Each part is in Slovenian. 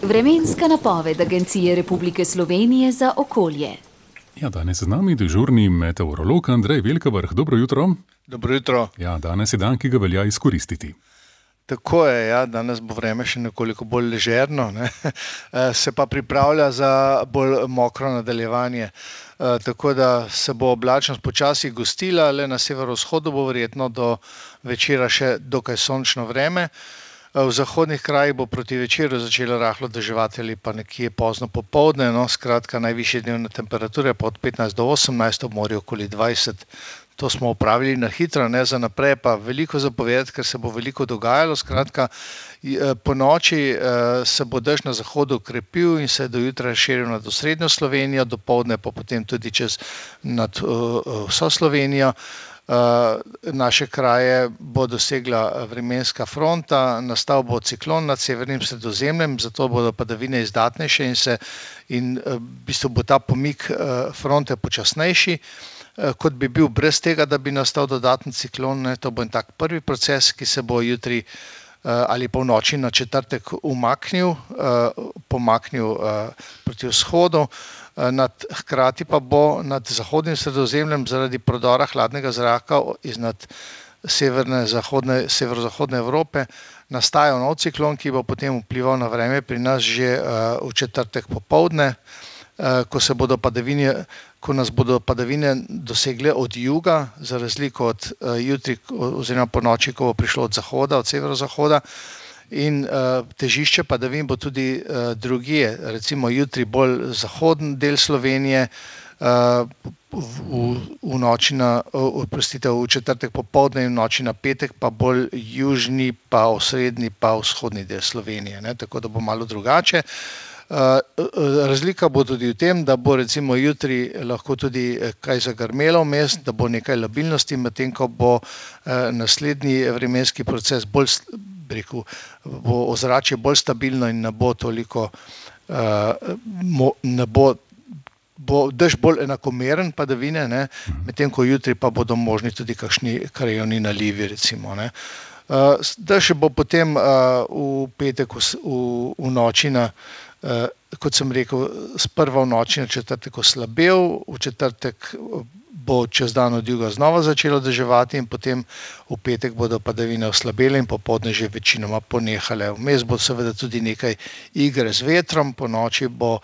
Vremenska napoved Agencije Republike Slovenije za okolje. Ja, danes z nami dežurni meteorolog Andrej Velkavrh. Dobro jutro. Dobro jutro. Ja, danes je dan, ki ga velja izkoristiti. Tako je, ja, danes bo vreme še nekoliko bolj ležerno, ne? Se pa pripravlja za bolj mokro nadaljevanje. Tako da se bo oblačnost počasi gostila, le na severovzhodu bo verjetno do večera še dokaj sončno vreme. V zahodnih krajih bo proti večeru začelo rahlo deževati ali pa nekje pozno popoldne, no, skratka najvišje dnevne temperature pa od 15 do 18, ob morju okoli 20. To smo opravili na hitro, ne za naprej, pa veliko zapovedati, ker se bo veliko dogajalo. Skratka, po noči se bo dež na zahodu krepil in se do jutra širil nad osrednjo Slovenijo, dopoldne pa potem tudi čez nad vso Slovenijo. Naše kraje bo dosegla vremenska fronta, nastal bo ciklon nad severnim Sredozemljem, zato bodo padavine izdatnejše in v bistvu bo ta pomik fronte počasnejši, kot bi bil brez tega, da bi nastal dodaten ciklon. To bo en tak prvi proces, ki se bo jutri ali pa v noči na četrtek pomaknil proti vzhodu. Hkrati pa bo nad zahodnim Sredozemljem zaradi prodora hladnega zraka iznad severozahodne Evrope nastajal nov ciklon, ki bo potem vplival na vreme pri nas že v četrtek popoldne, ko nas bodo padavine dosegle od juga, za razliko od jutri oziroma po noči, ko bo prišlo od zahoda, od severozahoda. In težišče padavin bo tudi drugje, recimo jutri bolj zahoden del Slovenije, v četrtek popoldne in v noči na petek pa bolj južni, pa osrednji, pa vzhodni del Slovenije, ne? Tako da bo malo drugače. Razlika bo tudi v tem, da bo recimo jutri lahko tudi kaj zagrmelo vmes, da bo nekaj labilnosti, medtem ko bo naslednji vremenski proces bo ozračje bolj stabilno in ne bo toliko, bo dež bolj enakomeren padavine, ne? Medtem ko jutri pa bodo možni tudi kakšni krajevni nalivi, recimo, ne? Dež bo potem v petek v noči na, kot sem rekel, sprva v noči na četrtek oslabel, v četrtek bo čez dan od juga znova začelo deževati in potem v petek bodo padavine oslabele in popoldne že večinoma ponehale. Vmes bo seveda tudi nekaj igre z vetrom, po noči bo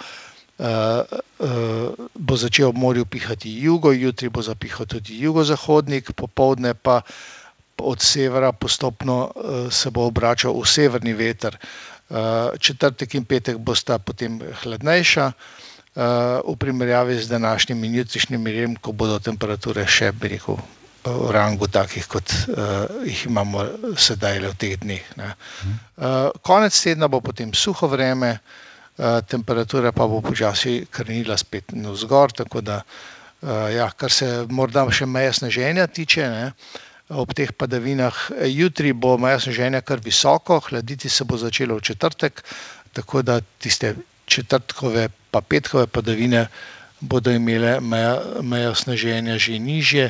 začel ob morju pihati jugo, jutri bo zapihal tudi jugozahodnik, popoldne pa od severa postopno se bo obračal v severni veter. Četrtek in petek bosta potem hladnejša v primerjavi z današnjim in jutrišnjim miljem, ko bodo temperature še, bi rekel, v rangu takih, kot jih imamo sedaj v teh dneh, ne. Konec tedna bo potem suho vreme, temperatura pa bo počasi krenila spet navzgor, tako da, ja, kar se morda še meje sneženja tiče, ne, ob teh padavinah. Jutri bo meja sneženja kar visoko, hladiti se bo začelo v četrtek, tako da tiste četrtkove pa petkove padavine bodo imele mejo sneženja že nižje,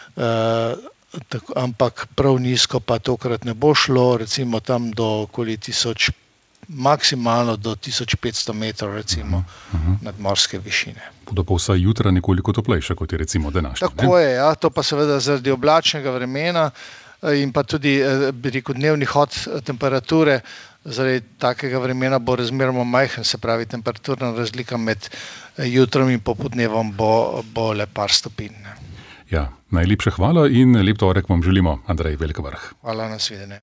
ampak prav nizko pa tokrat ne bo šlo, recimo tam do okoli maksimalno do 1500 metrov, recimo, nadmorske višine. Bodo pa vsaj jutra nekoliko toplejša, kot je recimo današnji. Tako je, ja, to pa seveda zaradi oblačnega vremena in pa tudi, bi rekel, dnevni hod temperature, zaradi takega vremena bo razmeroma majhen, se pravi, temperaturna razlika med jutrom in popoldnevom bo le par stopinj. Ja, najlepša hvala in lep torek vam želimo, Andrej Velkavrh. Hvala, nasvidenje.